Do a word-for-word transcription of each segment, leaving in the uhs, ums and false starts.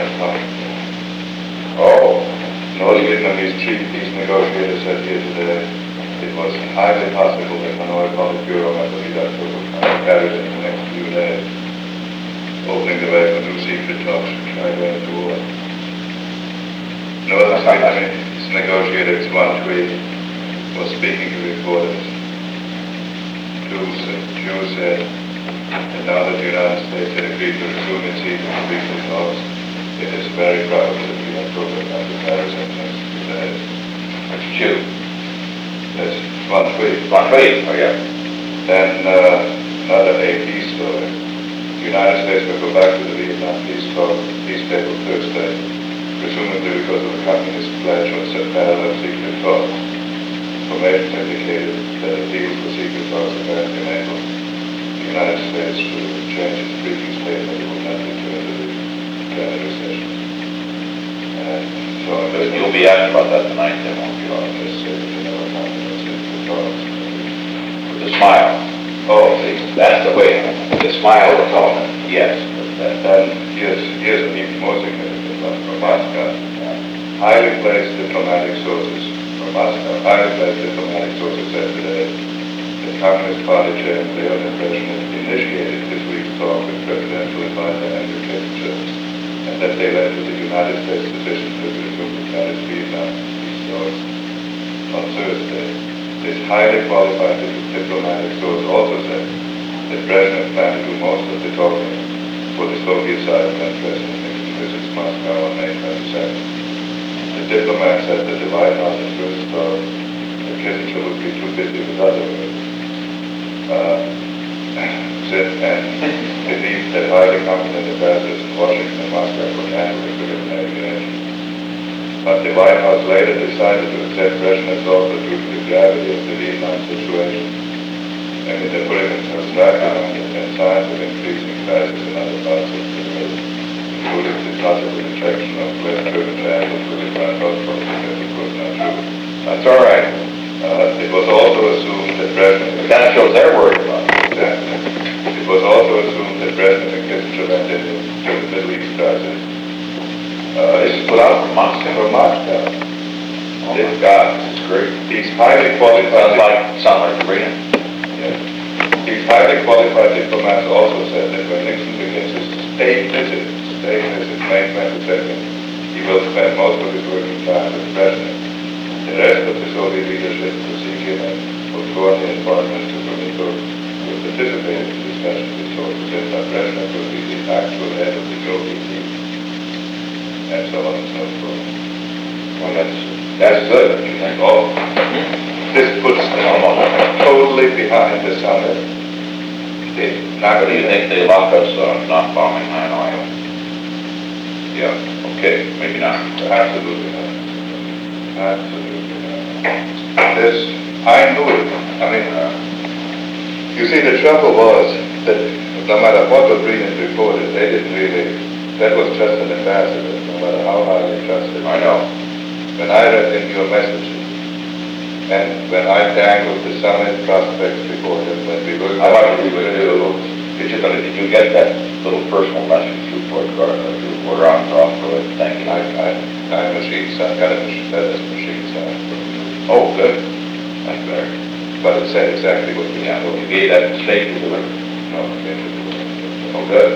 Yes, fine. Oh, North Vietnamese chief peace negotiator said here today it was highly possible that Hanoi Politburo member Hidalgo would carry it in the next few days, opening the way for new secret talks to try to end the war. Northern Vietnamese negotiator Xuan Thuy was speaking to reporters. Chu said that now that the United States had agreed to resume its seat in the peaceful talks, it is very probable that the October come to Paris in the next few days. it's Chu. That's Xuan Thuy. Van Vliet, oh yeah. Then uh, another A P story. The United States will go back to the Vietnam peace talk, peace table Thursday, presumably because of the communist pledge or some parallel secret talks. Information indicated that a deal for secret talks apparently enabled the United States to change its previous statement it would not return to the Canada session. And so You'll be asked about that tonight, then, won't you? I'll just say that you never found those secret talks. With the smile. Oh, see, that's the way. The smile we're talking. Yes. And here's, here's an even more significant one from Moscow. Highly placed diplomatic sources from Moscow, highly placed diplomatic sources said today that Communist Party Chairman Leonid Brezhnev initiated this week's talk with presidential advisor Andrew Kissinger, and that they led to the United States decision to resume the Paris Vietnam peace talks on Thursday. This highly qualified diplomatic source also said that Brezhnev planned to do most of the talking for the Soviet side when President Nixon visits Moscow on May twenty-second. The diplomat said that the White House at first thought that Kissinger would be too busy with other work, uh, said, and believed that highly competent ambassadors in Washington and Moscow could handle the preliminary reaction. But the White House later decided to accept Brezhnev's offer due to the gravity of the Vietnam situation, and in the Hurricane constructed and signs of increasing crisis in other parts of the world, including the possible rejection of West German landers with the Grand Hospital because it was not true. That's all right. Uh, it was also assumed that Brezhnev... It kind of shows they're worried about it. Exactly. It was also assumed that Brezhnev and Kissinger went into the Middle East crisis. Uh, This is put out from Moscow. From Moscow. Oh my God, this is great. These highly Sounds qualified... like, sound like Sabrina. Yeah. These highly qualified diplomats also said that when Nixon begins his state visit, state visit May twenty-second, he will spend most of his working time with Brezhnev. The rest of the Soviet leadership, Kosygin and Podgorny and Foreign Minister Gromyko, will participate in the discussion with sources said that Brezhnev will be the actual head of the Soviet team, and so on and so forth. Well, that's, that's good, don't you think? Oh, this puts them totally behind the summit. They not What do you think they lock us on not bombing Hanoi? Yeah, Okay, maybe not. absolutely not. Absolutely not. This, I knew it. I mean, uh, you see, the trouble was that no matter what was Brilliant reported, they didn't really, that was just an ambassador, no matter how highly trusted. I know. When I read in your messages, and when I dangled the summit prospects before him, when we were... I like what you would do. Did you, did you get that little personal message through Podgorny, through Woodrow, for it? Thank you. I, I, I machine signed, got a machine, that is machine signed. Oh, good. That's better. But it said exactly what we Yeah, had. well, you gave that to state delivery. No, it didn't. Oh, good.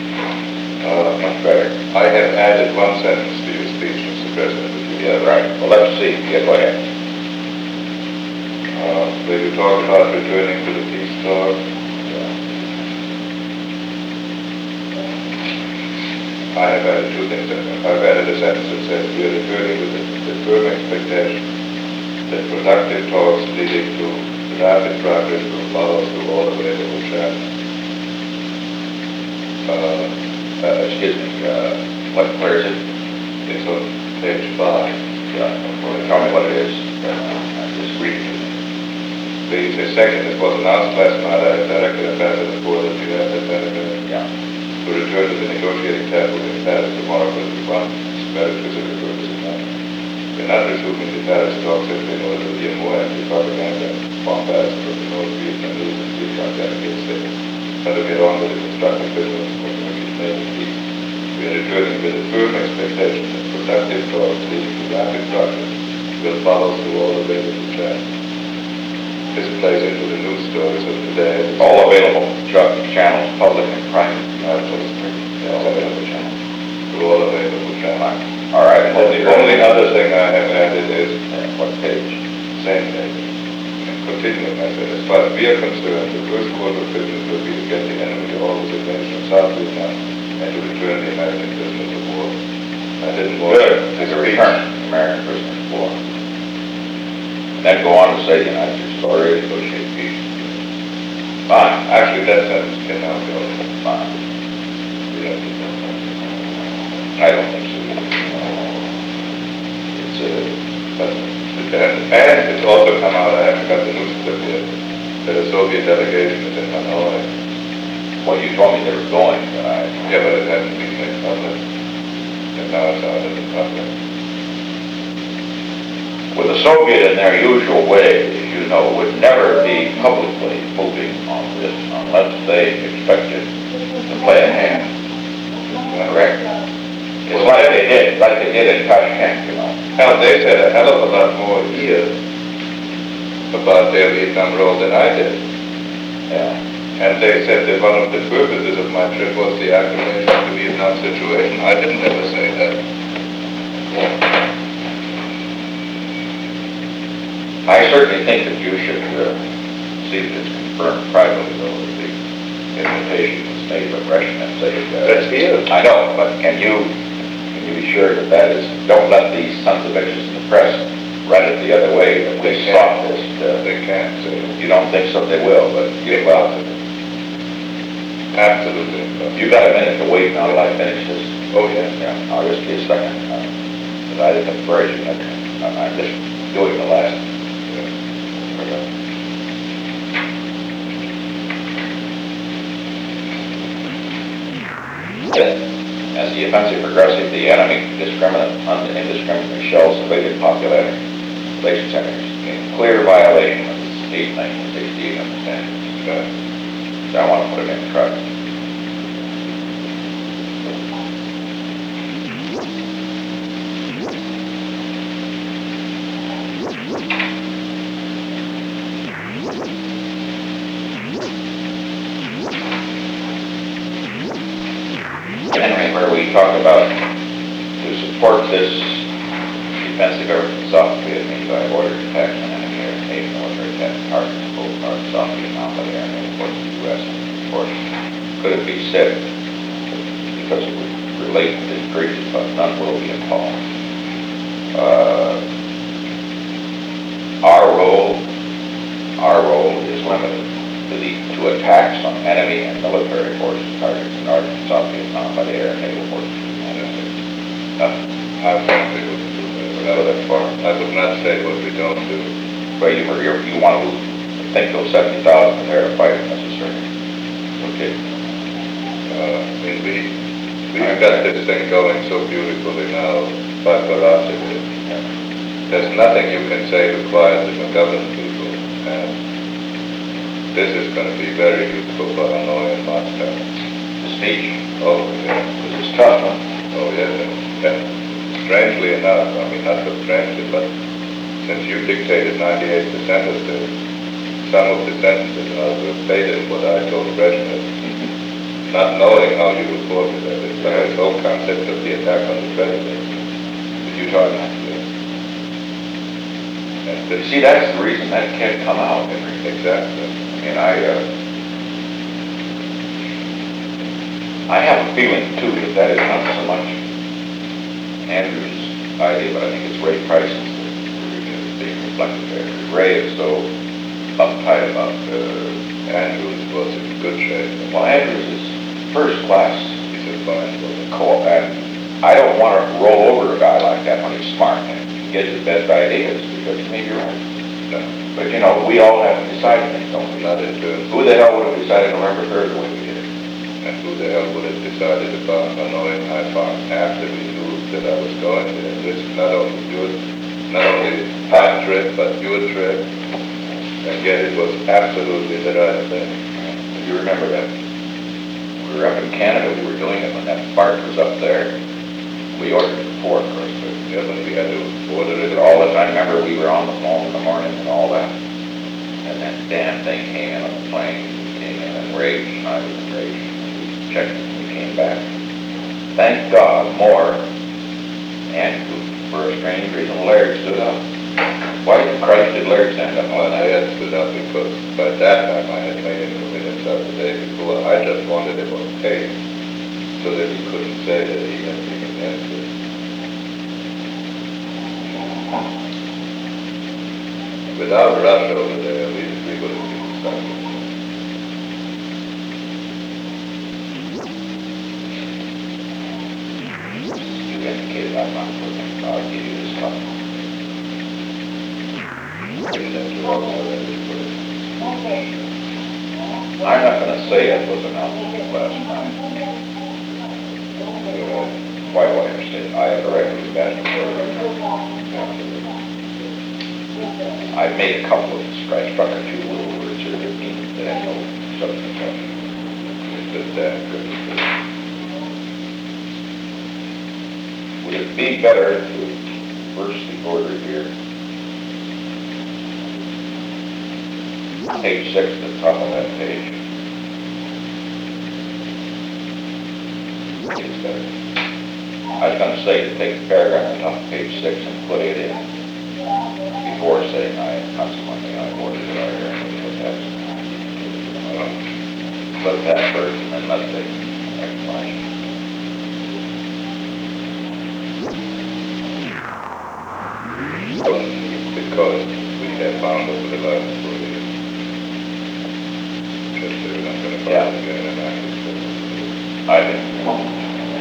Uh, Much better. I have added one sentence to your speech, Mister President. Yeah, right. Well, let's see. Yeah, go ahead. Uh, where you talk about returning to the peace talk. I have added two things. I've added a sentence that says we are returning with the, the firm expectation that productive talks leading to rapid progress will follow through all available channels. Uh, Uh, excuse me, uh, what, where is it? it's on page five. Yeah, well, tell me what it is. Uh, I'm just reading it. The, the second, it was announced last night, I directed Ambassador Ford that you have that benefit Yeah. to return to the negotiating table in Paris tomorrow for the one very specific purpose in mind. We're not resuming the Paris talks simply in order to be more anti-propaganda and bombast from the North Vietnamese and Vietnam delegates there, but to get on with the constructive business of making peace. We We are returning with a firm expectation that productive talks leading to rapid progress will follow through all available channels. This plays into the news stories of today. All available ch- channels, public and private. Absolutely. All available channels. Through all available channels. All right. And then the only other thing I have added is, Yeah, what page? same page, and continuing, I said, as far as we are concerned, the first order of business will be to get the enemy all his advance from South Vietnam and to return the American prisoners of war. I didn't want Good. to To return American prisoners of war. And then go on to say the United States already negotiate peace. Fine. Actually, that sentence can now go. Fine. We don't need that. I don't think so. It's a, But, and, and it's also come out, I haven't got the news clip yet, that a Soviet delegation is in Hanoi. well, you told me they were going, but I, Yeah, but it hasn't been made public. And now it's out in the public. with the Soviet in their usual way, as you know, would never be publicly moving on this unless they expected to play a hand. Correct? It's like they did, like they did in Tashkent, you know. Hell, they said a hell of a lot more here about their Vietnam role than I did. Yeah. And they said that one of the purposes of my trip was the acclimation of the Vietnam situation. I didn't ever say that. I certainly think that you should uh, see that it's confirmed privately, though, that the invitation was made by Brezhnev and say, uh, That's here. I know, but can you, can you be sure that that is, don't let these sons of bitches in the press run it the other way, that we They sought can't. this. uh, They can't say it. You don't think so, they will, but you, well, Absolutely. you got a minute to wait now till I finish this. Oh, yes. Yeah, I'll just be a second, because I didn't encourage you, I- I'm just doing the last. As the offensive progressive, the enemy discriminate, un- indiscriminately shells civilian population, population centers in clear violation of the state nineteen sixty-eight understanding. Right. So I want to put it in trust. Henry, where we talk about to support this defensive effort in South Vietnam by order to attack on enemy air and naval military attack targets in both North and South Vietnam by the air and naval forces of the U S Of course, could it be said, because it would relate to this greatest, but none will be involved. Uh, our role, our role is limited to the to attacks on enemy and military forces targeted in North and South Vietnam by the air and naval forces of the United States. Nothing. I frankly wouldn't do that. But I would, I would not say what we don't do. But you, you, you want to think those seventy thousand there to fight if necessary. Okay. Uh, I mean, we, we've got this thing going so beautifully now by ferocity. There's nothing you can say to quiet the McGovern people, and this is going to be very useful for Hanoi and Moscow. The speech. Oh, yeah. This is tough, huh? Oh, yes. And, and strangely enough, I mean, not so strangely, but since you dictated ninety-eight percent of this, some of the sentences are verbatim what I told Brezhnev, not knowing how you would formulate it. But this whole concept of the attack on the president, did you talk about it? And You this, see, that's the reason that can't come out, Henry. exactly. I mean, I, uh, I have a feeling, too, that that is not so much Andrew's idea, but I think it's Ray Price's that's being reflected there. Ray is so uptight about, uh, Andrews was in good shape. well, Andrews is first class He's a fine lawyer. co-op, and I don't want to roll over a guy like that when he's smart and he gets the best ideas, because he may be right. No, But, you know, we all have to decide things, don't we? not in terms Who the hell would have decided November third the way we did it? And who the hell would have decided about Hanoi and Haiphong after we knew that I was going there? It's not only your, not only my trip, but your trip. And yet it was absolutely the right thing. You remember that? we were up in Canada, we were doing it when that bark was up there. We ordered it before, of course, but Yeah, but we had to order it all the time. Remember, we were on the phone in the morning and all that. And that damn thing came in on the plane, came in and raged, and I was enraged. We checked it and we came back. Thank God, more, and for a strange reason, Larry stood up. Why in Christ did Larry stand up? Well, I had stood up because by that time I had made inconvenience of the day before. I just wanted it on tape so that he couldn't say that he had been against it. Without Rush over there, we, we would have been successful. You indicated I'm not looking. I'll give you this copy. I'm not going to say it was announced last time. You know, why do I understand? I have directly imagined I've made a couple of, I struck a few little words here that mean that I know substance of. It's just that good. Would it be better to reverse the order here? Page six, at the top of that page. It's better. I was going to say to take the paragraph on top of page six and put it in before saying I consequently I ordered it out here and put that. Let that first and then let's take explanation. Because we have found over the last four years. Just so we're not going to Yeah. find again and access. I think.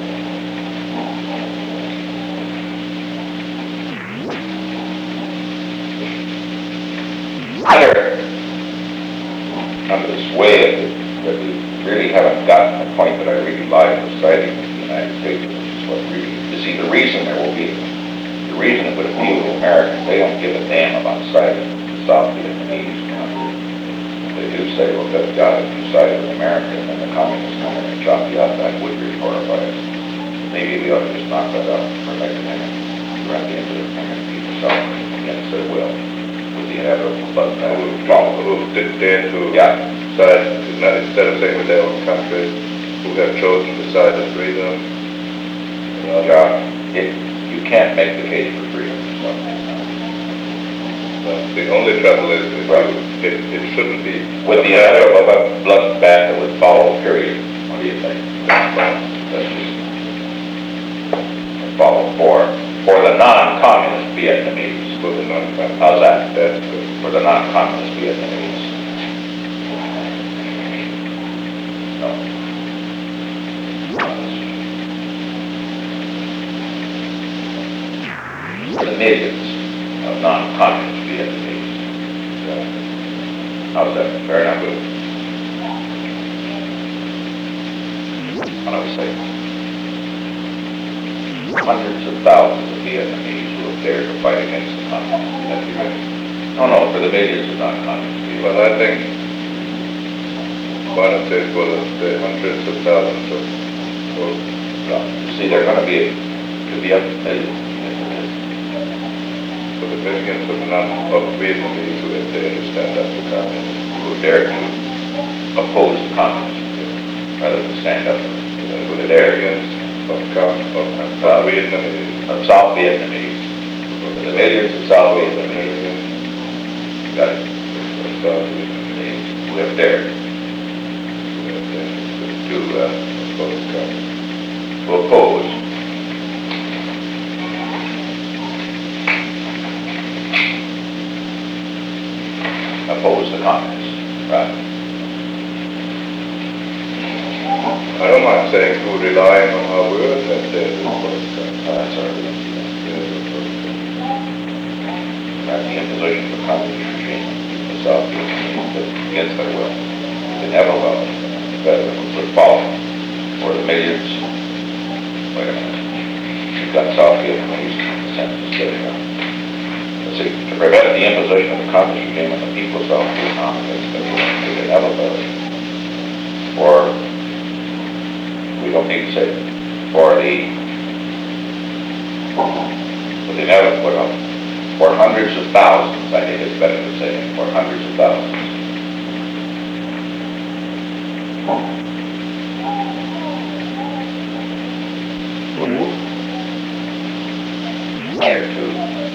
Under, under this way of it, that we really haven't gotten the point that I really like of siding with the United States, which is what really, you see, the reason there will be, the reason it would appeal to Americans, they don't give a damn about siding with the South Vietnamese country. They do say, well, good God, if you side with America and then the communists come in and chop you up, that would really horrify us. Maybe we ought to just knock that out for like a minute, run the end of the thing and people south against their will. The inevitable but uh, Who did dare to yeah. side, instead of saying with their own country, who have chosen to side with freedom. Uh, yeah. It, you can't make the case for freedom. So. Well, the only trouble is that Right. it, it shouldn't be. With the inevitable bloodbath that would follow, period. What do you think? Let's just follow for, for the non-communist Vietnamese. For the non-communist. How's that? That's good. For the non-communist Vietnamese. No. For the millions of non-communist Vietnamese. How's that? Fair enough? What do we say? Hundreds of thousands of Vietnamese who have dared to fight against the communists. That'd be right. No, no, for the millions of non-communist people. Well, I think one of the, for the, the hundreds of thousands of, of Well, see, they're going to be, could be up to millions. for the millions of non of Vietnamese who have dared to stand up to communists. Who dare to oppose the communists rather than stand up for the dare Millions of, com- of, of Uh, Vietnamese. of South Vietnamese. For the millions of South Vietnamese. Got it. Of South Vietnamese Who have dared who have dared to, uh, to oppose communists. to oppose oppose the communists, right? I don't mind saying who relying on our word that they will oppose communists. Uh, that's our, right, the imposition of a communist regime in the South Vietnamese against their will. They never will, better would follow. Or the millions, wait a minute, you've got South Vietnamese census getting up. Let's see, to prevent the imposition of the communist regime on the people of South Vietnam against their will, they never will. Or we don't need to say it. For the, for the never put up, for hundreds of thousands, I think it's better to say it, for hundreds of thousands. Here too.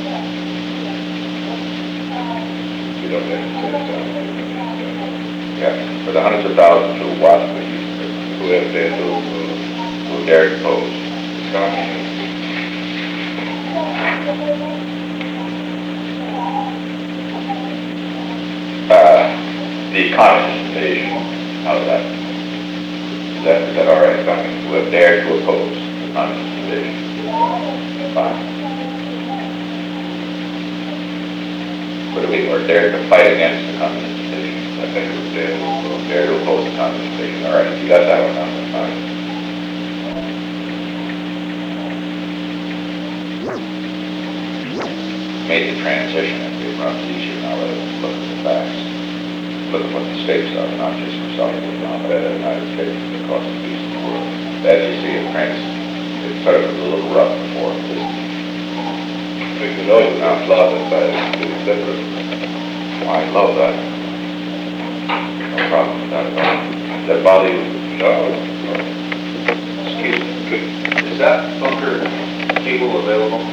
You don't have to say that. Yeah, for the hundreds of thousands who watch the Who have dared to, who dare to pose. communist. Uh, the communist invasion, how's that? Is that, is that all right? Communists who have dared to oppose the communist invasion. Fine. Would it be, or dare to fight against the communist invasion? I think it was dared to, Dare to oppose the communist invasion. All right, you got that one down, that's fine. Made the transition and it runs easier now rather than look at the facts. Look at what the stakes are, not just for South Vietnam, but the United States and the cost of peace in the world. As you see, it trans, it started a little rough before. It just, if you know you're not flooded by the different. I love that. No problem with that at all. Does that bother you? No. Excuse me, is that bunker cable available?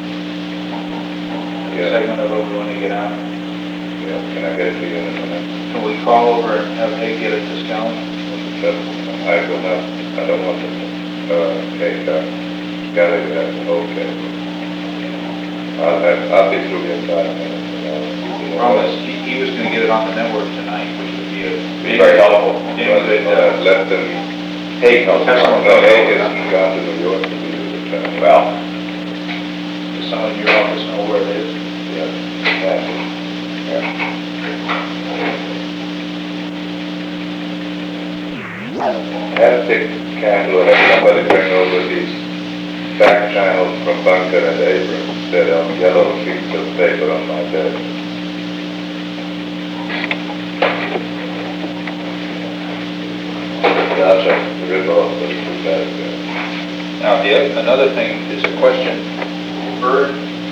Yeah. Segment of it we want to get out? Yeah, can I get it to you in a minute? Can we call over and have Hay get a discount? I will not, I don't want to, uh, take that. Got it, that's okay. I'll have, I'll be through in five minutes. you know. Promise, he, he was gonna get it on the network tonight, which would be a. Be very helpful. Damn good, uh, Let them, Hey, no, Tesla. no, they get gone to New York to do the time. well, does someone in your office know where it is? Yeah. yeah. Have a thick candle, have somebody bring over these back channels from Bunker and Abrams that are yellow sheets of paper on my desk. Gotcha. The river also is that, Now, the, oth- another thing is a question, Byrd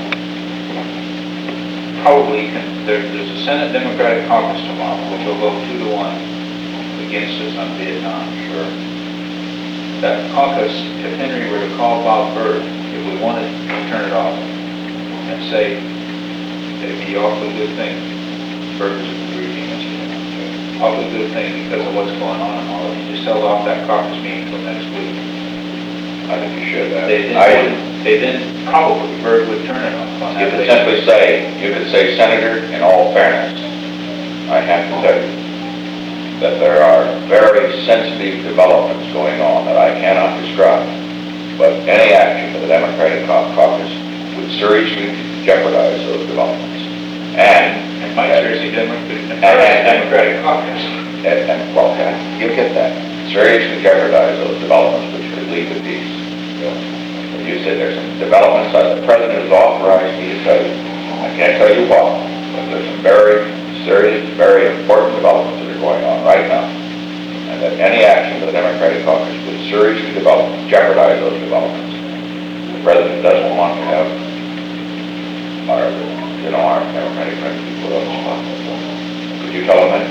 probably can, there, there's a Senate Democratic caucus tomorrow, which will vote two to one against us on Vietnam. Sure. That caucus, if Henry were to call Bob Byrd, if we wanted to turn it off and say, it'd be awfully good thing, Byrd is a briefing yesterday, awfully good thing because of what's going on and all, he just held off that caucus meeting until next week. I think you should. uh, They I then, they then probably, Byrd would turn it off on You that could basis. simply say, you could say, Senator, in all fairness, I have to tell you that there are very sensitive developments going on that I cannot describe, but any action of the Democratic cau- caucus would seriously jeopardize those developments. And, It might seriously Democratic, and- and- Democratic caucus. and, and, well, okay, you get that, seriously jeopardize those developments which could lead to peace. You said there's some developments that the president has authorized me to tell you. I can't tell you what, but there's some very serious, very important developments that are going on right now. And that any action of the Democratic caucus would seriously develop, jeopardize those developments. The president doesn't want to have our, you know, our Democratic friends be put on the spot. Could you tell him that?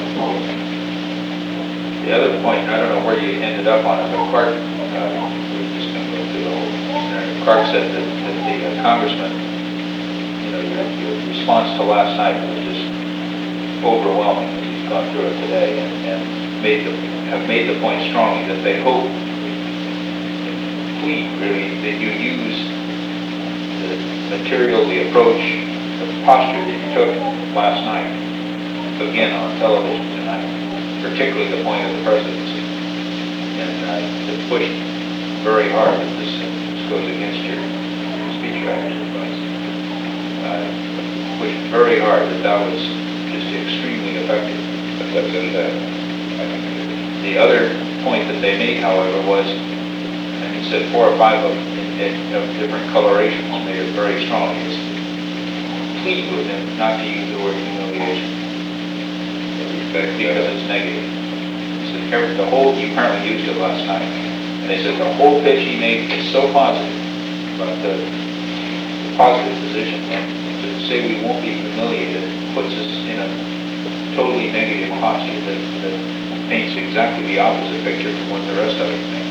The other point, I don't know where you ended up on it, but Clark, uh, we were just going to go through the whole scenario. Clark said that, that the uh, congressman, you know, your, your response to last night was just overwhelming as he's gone through it today and, and made the, have made the point strongly that they hope, plead really, that you use the material, the approach, the posture that you took last night, again on television tonight, particularly the point of the presidency. And I to push very hard that this, this goes against your speechwriter's advice. Uh, pushed very hard that that was just extremely effective. but that's in there. I think it is. The other point that they made, however, was, and he said four or five of them in, in, of different colorations made it very strong, is plead with him not to use the word humiliation Respect, because it's negative. So every, the whole, you apparently used it last night. And they said the whole pitch he made is so positive, but the the positive position, and to say we won't be humiliated puts us in a totally negative posture that, that paints exactly the opposite picture from what the rest of it thinks.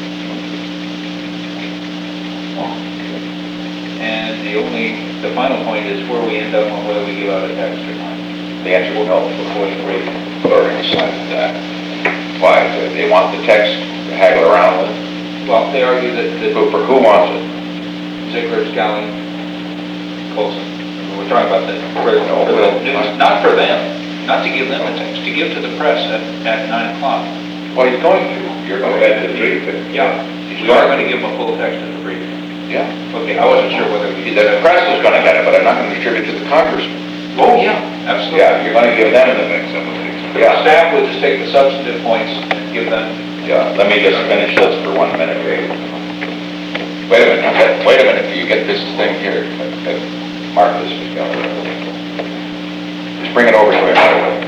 And the only, the final point is where we end up on whether we give out a text or not. The answer is no. Before the rate. Already decided that. Why? They want the text to haggle around with? Well, they argue that, that Who, for who wants it? Ziegler, Scally, Colson, we're talking about the, for the, No, for the well, news, not for them, not to give them the text, to give to the press at, at nine o'clock. Well, he's going to. You're Oh, going at to. the briefing. Yeah, He's we are going going to give them a full text at the briefing. Yeah. Okay, I wasn't sure whether we did The that. press is going to get it, but I'm not going to distribute it to the congressman. Oh, yeah, absolutely. Yeah, you're going to give them the mix of it. The Yeah. staff will just take the substantive points and give them. Yeah, let me just finish this for one minute, Ray. Wait a minute, let- wait a minute, you get this thing here. Uh, Mark this is going. Just bring it over to him right away.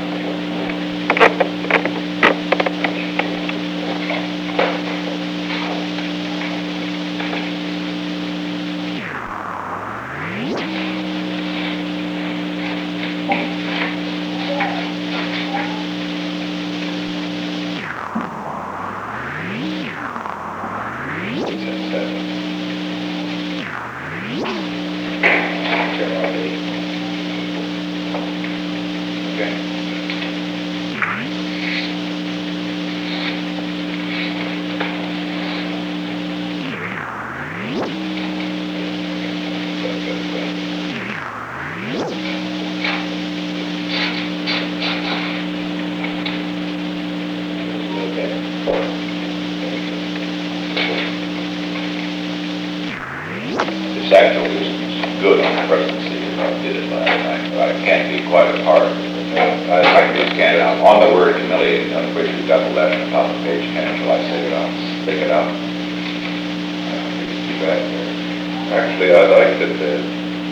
This actually is good on the presidency, as I did it last night, but I can't be quite as hard. I, I just can't, uh, on the word humiliating, on which we've got the left and top of the page, can't, shall I say it out, stick it out? Uh, It's too bad there. Actually, I liked it there.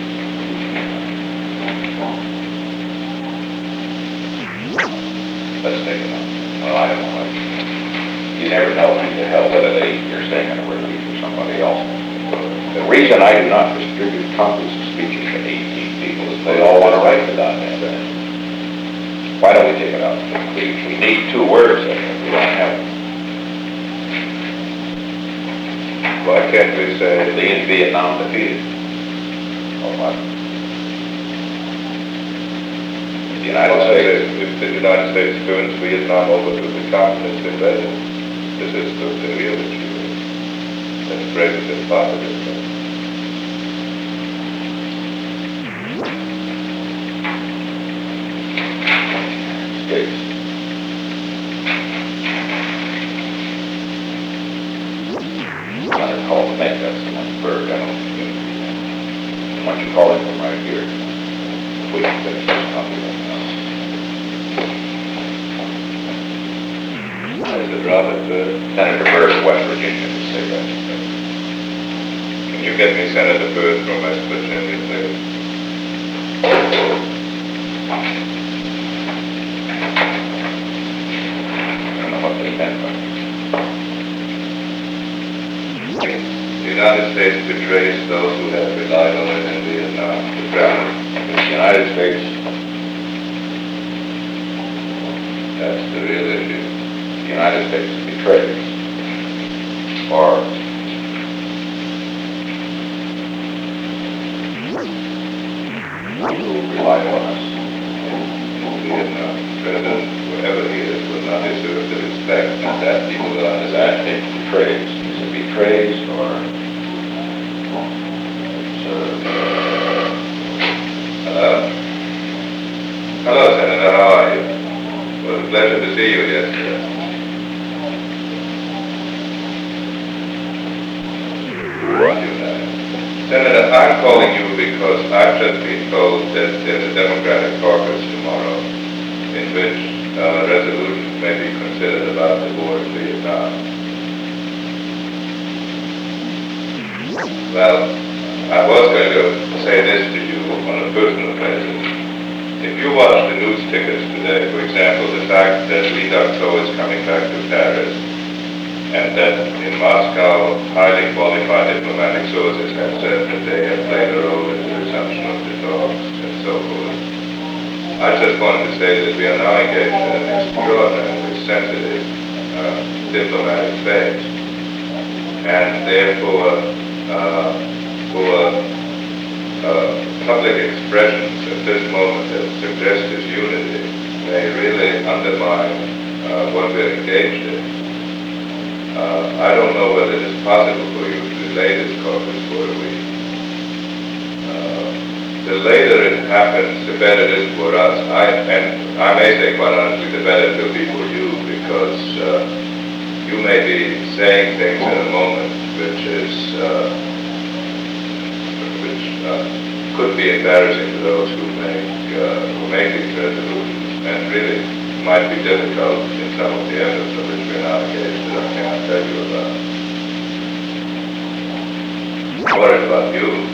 Let's take it out. Well, I don't know. You never know who the hell whether they, you're saying it or whether it's somebody else. The reason I do not distribute copies of speeches to eighteen people is they all want to write the document. Why don't we take it out? We, we need two words in it. We don't have them. Why can't we say, Lead Vietnam defeated. Or what? The United well, States. if the United States turns Vietnam over to the communist invasion, this is the, the real issue. Let's phrase it in positive terms. States. I call the make, that's the one bird, I don't know. Why don't you call him from right here? We can finish this copy. I said, Robert, uh, Senator Byrd of West Virginia would say that. can you get me Senator Byrd from West Virginia, please? I don't know what they meant, but The United States betrays those who have relied on it in Vietnam. The president, the United States, that's the real issue. the United States betrays or who relied on us. Vietnam, President, whoever he is, will not deserve the respect that that people will Is understand. that it betrays? Is it betrays or serves? Hello? Hello, Senator, how are you? Well, a pleasure to see you yesterday. Senator, I'm calling you because I've just been told that there's a Democratic caucus tomorrow in which uh, resolutions may be considered about the war in Vietnam. Well, I was going to say this to you on a personal basis. If you watch the news tickets today, for example, the fact that Lee Duc Tho is coming back to Paris, and that in Moscow, highly qualified diplomatic sources have said that they have played a role in the resumption of the talks and so forth. I just wanted to say that we are now engaged in an extraordinarily sensitive uh, diplomatic phase, and therefore, uh, for uh, public expressions at this moment that suggest this unity may really undermine uh, what we're engaged in. Uh, I don't know whether it is possible for you to delay this caucus for a week. Uh, the later it happens, the better it is for us. I, and I may say quite honestly, the better it will be for you, because uh, you may be saying things in a moment which is uh, which uh, could be embarrassing to those who make uh, who make these resolutions, and really might be difficult in some of the efforts of which we're now engaged that I cannot tell you about. I'm worried about you.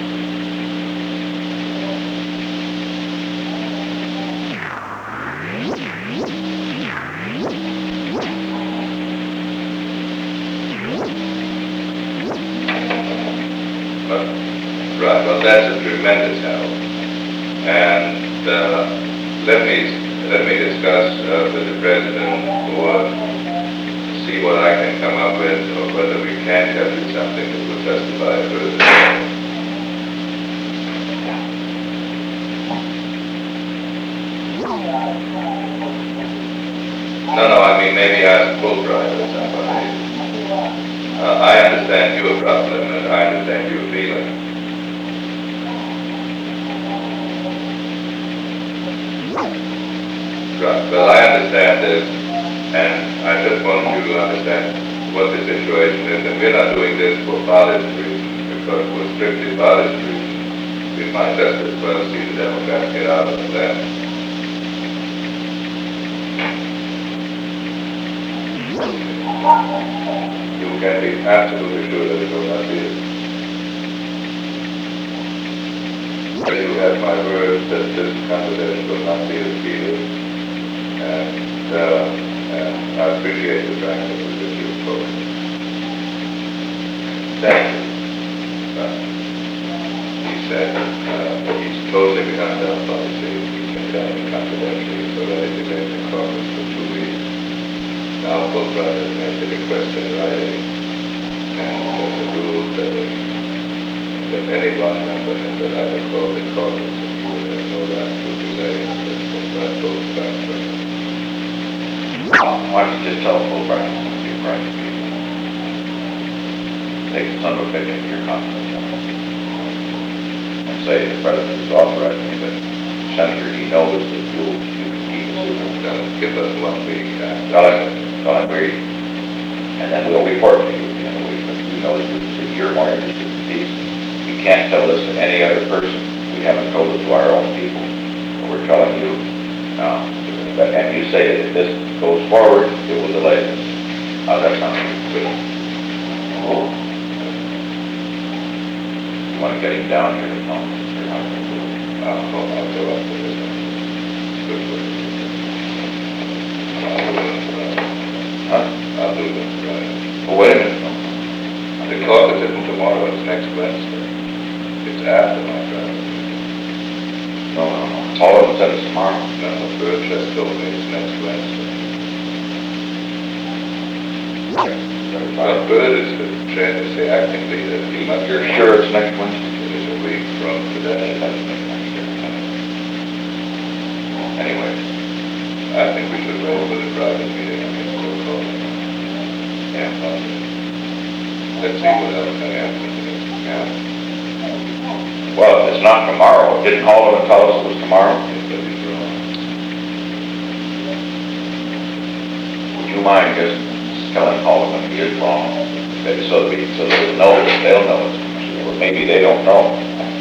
But, right, well, that's a tremendous help. And uh, let me let me discuss uh, with the president, or see what I can come up with, or whether we can tell you something that will justify further. No, no, I mean maybe ask Fulbright or somebody. Uh, I understand your problem, and I understand your feeling. Right, well, I understand this, and I just want you to understand what the situation is, and we're not doing this for partisan reasons, because for strictly partisan reasons, we might just as well see the Democrats get out of the land. You can be absolutely sure that it will not be it. You have my word that this candidate will not be repeated. And, uh, and I appreciate the fact that we did you forward. Thank you. Uh, he said uh, he's totally behind our policy. He contained confidentially so that he delayed the caucus for two weeks. Now Fulbright has made the request in writing, and there's a rule that if, if any one member has either called the caucus and you would have no right to delay, that Fulbright goes back for him. Why don't you just tell Fulbright to be private people? Take the son of a bitch into your confidence. And say the president is authorizing me, but Senator, he knows that you, you can keep a secret. Now, give us one week. Uh, Tell him, tell him we, and then we'll report to you in a week. But you know that you're more interested in peace. We can't tell this to any other person. We haven't told it to our own people. But we're telling you now. But, and you say that if this goes forward, it will delay this. How's that sound? Good. Oh. You want to get him down here to tell him? I'll, I'll go up to this one. It's good for you. I'll do it. Huh? I'll do it. Right. Oh, wait a minute. The caucus isn't tomorrow, it's next Wednesday. It's after my trial. No, no, no. All of them said it's tomorrow. No, Birch has told me it's next Wednesday. Well, Bird is the chair, is the acting leader. He must, You're sure it's next Wednesday? it is a week from today. Anyway, I think we should wait for the private meeting. I mean, we'll call it. yeah. Let's see what else can happen. Yeah. Well, if it's not tomorrow, didn't Haldeman tell us it was tomorrow? But he's wrong. Would you mind just telling Haldeman he is wrong? Maybe so that we, so they'll know, they'll know it's, or maybe they don't know.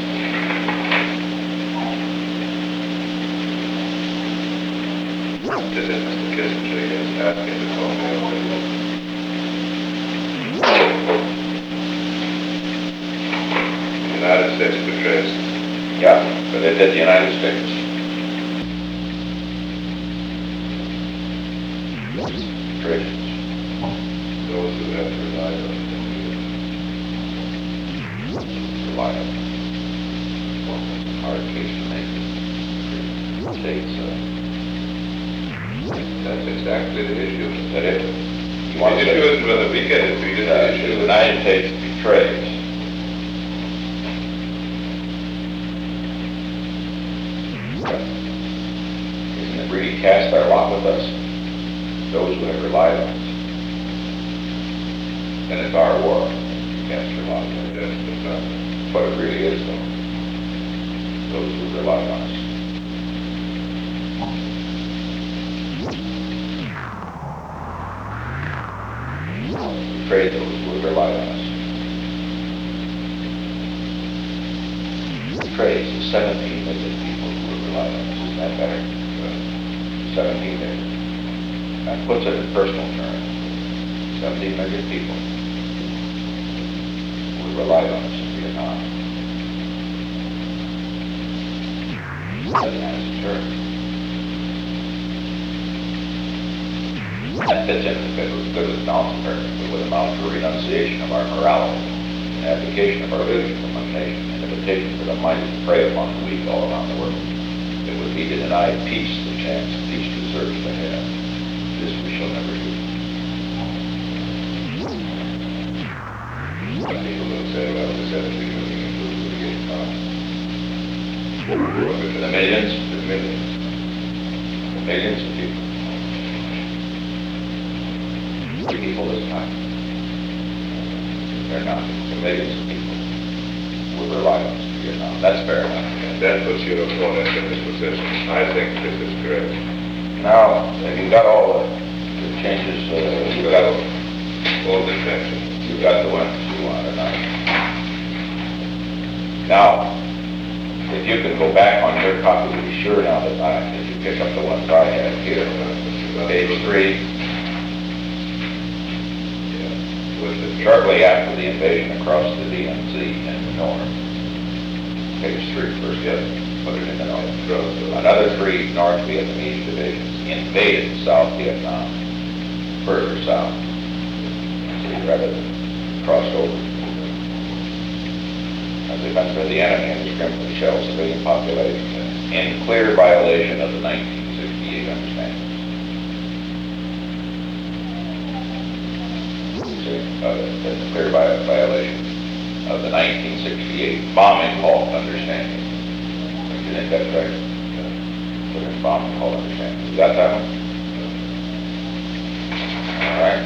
This is Mister Kissinger, he is asking to call me over. The United States betrays. Yeah, but they did the United States. Traitors. those who have relied on it. Reliable. Hard case to make. It States, uh, That's exactly the issue. that it, you The want to issue say, isn't whether we get it, we get uh, the the issue. United States betrays. Isn't it really cast our lot with us? Those who have relied on us. And it's our war, cast our lot with us. Yes, but not. But it really is though. Those who rely on us. Betrayed those who rely on us. Betrays the seventeen million people who rely on us. Isn't that better? seventeen million. That puts it in personal terms. seventeen million people who relied on us in Vietnam. Sure. That fits in with good with Malcolm, with amount to renunciation of our morality, and abdication of our religion from one nation, and invitation for the mighty to prey upon the weak all around the world. It would be to deny peace the chance peace deserves to have. This we shall never do. Some people will say, well, the seventeen million includes litigation costs. The millions, The millions. the millions of people. People this time. They're not. The millions of people will rely on us in Vietnam. That's fair enough. And that puts your opponent in this position. I think this is correct. Now, have you got all the, the changes, uh, you got, All the attention. you got the ones you want or not? Now, if you can go back on your copy to be sure now that I, if you pick up the ones I have here, page three, With the shortly after the invasion across the D M Z in the north. Page three, first, yes, put it in the north. Another three North Vietnamese divisions invaded South Vietnam, further south, see, rather than crossed over. As they went through the enemy and discriminately shell civilian population in clear violation of the nineteen sixty-eight understanding. See, uh, that's a clear vi- violation of the nineteen sixty-eight bombing halt understanding. Don't you think that's right? Put in bombing halt understanding. You got that one? All right.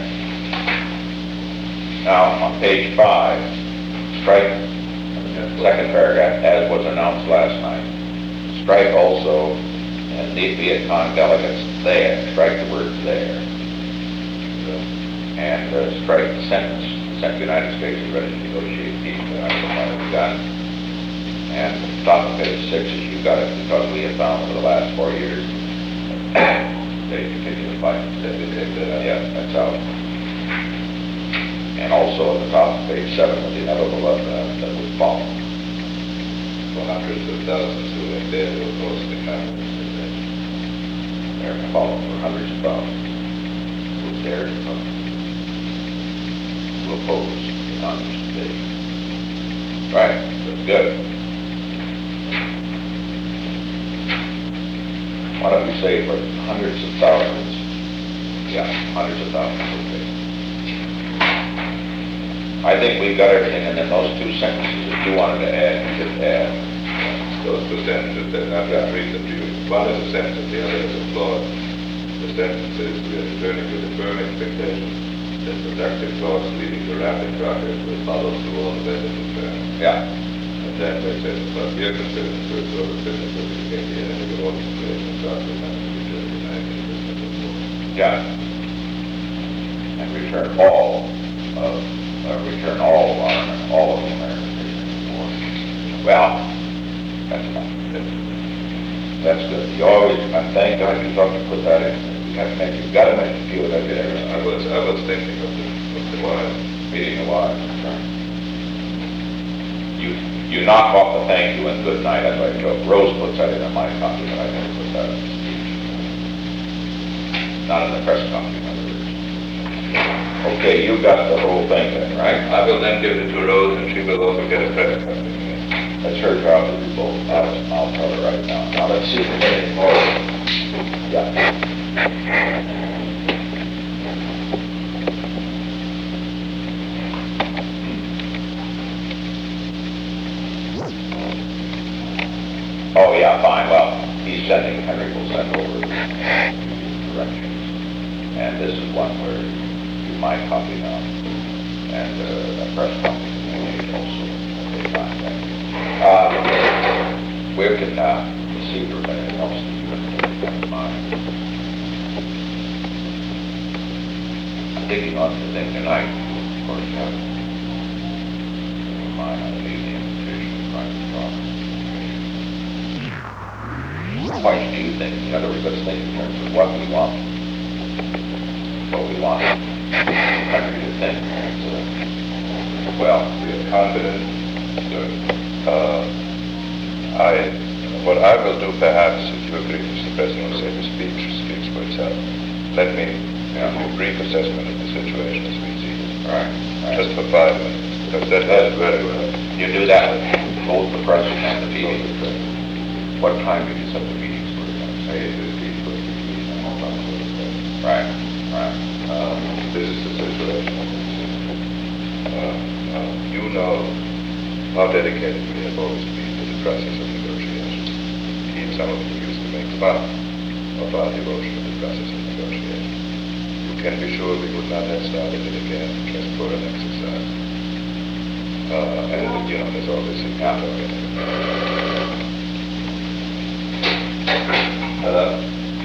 Now, on page five, strike, second paragraph, as was announced last night. Strike also, and the Viet Cong delegates there, strike the word there. And uh, strike the sentence, the United States is ready to negotiate peace with Afghanistan. And top of page six, as you got it, because we have found for the last four years, they continue to fight. They- they- they- uh, Yeah, that's out. And also at the top of page seven, with the inevitable uh, that would follow. for hundreds of thousands who have dared to oppose the communists. They're going to follow for hundreds of thousands who dare to uh, to oppose the communist invasion. Right, that's good. Why don't we say for hundreds of thousands? Yeah, hundreds of thousands, okay. I think we've got everything, and then those two sentences that you wanted to add, you just add. Those two sentences that I've just read them to you. One is a sentence, the other is a clause. The sentence is, we are returning with a firm expectation that productive talks leading to rapid progress will follow through all the benefit terms. Yeah, And then they said, but we are considered to absorb a business of the India and the world situation across the country to the United States of war. yeah. And return all of, uh, return all of our, all of the American prisoners of war. Well, that's enough. That's good. You always, I thank God you thought to put that in. You have to make, you've got to make you feel that good every I was, I was thinking of the, of the wise. meeting the wise. You, you knock off the thank you and good night, as I joke. Rose puts that in my copy, but I never put that in. Not in the press copy, in other words. Okay, you got the whole thing then, right? I will then give it to Rose, and she will also get a credit card. That's her job to do both. I'll, I'll tell her right now. Now, let's see if there's anything more. Yeah. Oh, yeah, fine, well, he's sending, Henry will send over directions. And this is one where you might copy now, and uh, a press copy communicated also. Okay, fine, thank you. Uh, we can, uh, see if there's anything else that you have in mind. Digging on the thing tonight, of course, have in mind, I believe, the invitation of private property. Why do you think, in other words, let's think in terms of what we want, what we want the country to think. So, Well, we are confident that, uh, I, what I will do perhaps, if you agree, Mister President, will say the speech speaks for itself. Let me give you a brief assessment of the situation as we see it. right, right. Just for five minutes, because that does very well. You do that with both the press and the meeting. What time do you set the meetings for? Say it is the first meeting, and I'll talk to you. Right, right. Um, this is the situation. Uh, uh, you know how dedicated we have always been to the process of negotiation. Indeed, some of you used to make fun of our devotion to the process of negotiation. You can be sure we would not have started it again just for an exercise. Uh, and, you know, there's always a counter in it. Uh,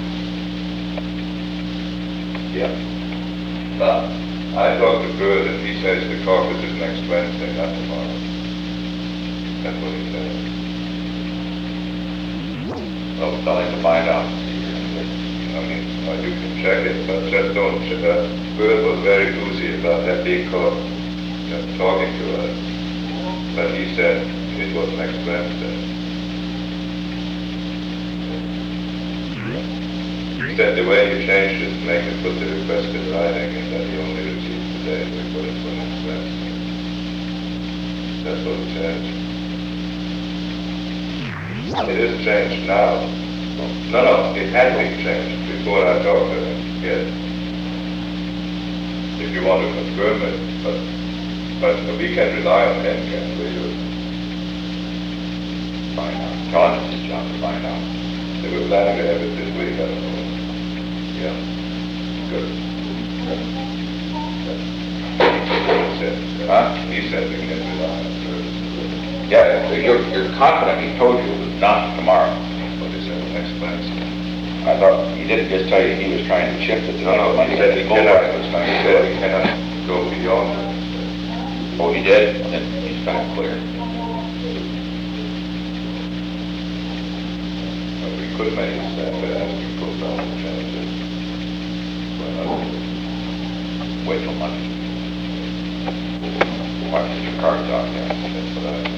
yeah. Uh, I talked to Bird and he says the caucus is next Wednesday, not tomorrow. That's what he said. So, telling to find out. I mean, uh, you can check it, but just don't, uh, Bird was very boozy about that being caught, you know, talking to us. But he said it was next Wednesday. He said the way he changed it, make him put the request in writing, and that he only received today, we put it for next Wednesday. That's what it changed. It is changed now. No, no, it had been changed before I talked to him, yes. If you want to confirm it, but, but we can rely on him, can't we? Find out. Tell him it's his job to find out. They were planning to have it this week, I don't know. Yeah, good. He said, Huh? he said we can rely on service. Yeah, you're, you're confident, he told you it was not tomorrow. What he said next Wednesday. I thought, he didn't just tell you he was trying to shift it to No, no, he Monday. said he Go cannot, right, it was trying he to said do he it. cannot go beyond Wednesday. Oh, he did? Then he's kind of clear. But we could make it stand, but ask you to pull down the changes. Well, Wait till Monday. Why put your cards out there? that's what I,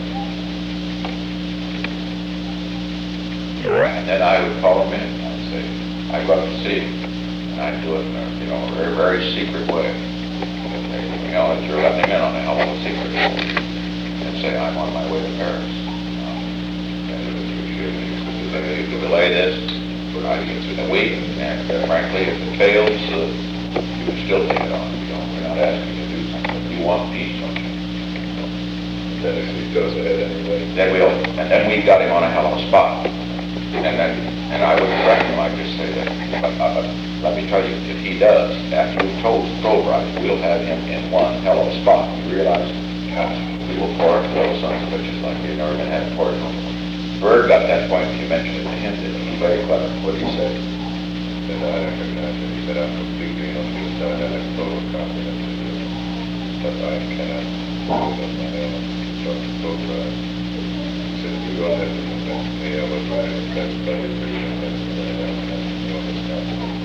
And then I would call him in and I'd say, I'd love to see him. And I'd do it in a, you know, a very, very secret way. You know, if you're letting him in on a hell of a secret. And say, I'm on my way to Paris. Um, And it would appreciate it. Because if you could delay this for a week, and uh, frankly, if it fails, uh, you would still take it on. You know, we're not asking you to do something. You want peace, don't you? then if he goes ahead anyway. Then we'll, and then we got him on a hell of a spot. And then, and I would correct him, I'd just say that, but, uh, but let me tell you, if he does, after you've told Fulbright, we'll have him in one hell of a spot. You realize? We will pour it to those sons of bitches like we've never been had poured. Bird got that point when you mentioned it to him, didn't he? Very clever. What did he say? And I recognize it. He said, I'm completely on his side. I have total confidence in you. But I cannot do it on my own. Talk to Fulbright. He said, you don't have to convince me. I was right impressed by your vision. That's what I have. You know, his confidence.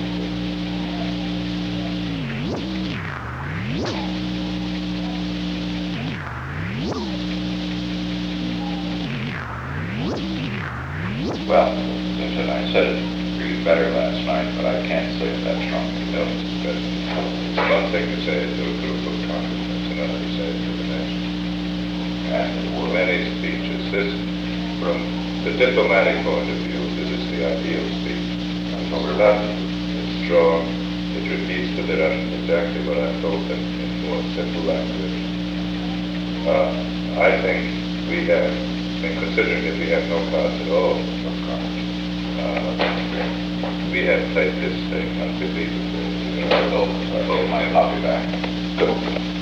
Well, as I said, I said it for you better last night, but I can't say it that strongly. No, Mister President. It's one thing to say it to a group of congressmen, it's another to say it to the nation. And for many speeches, this, from the diplomatic point of view, this is the ideal speech. It's blunt, it's strong, it repeats to the Russians exactly what I told them in more simple language. Uh, I think we have, and considering that we have no cards at all, no cards, uh, we have played this thing unbelievably. So, so my copy back.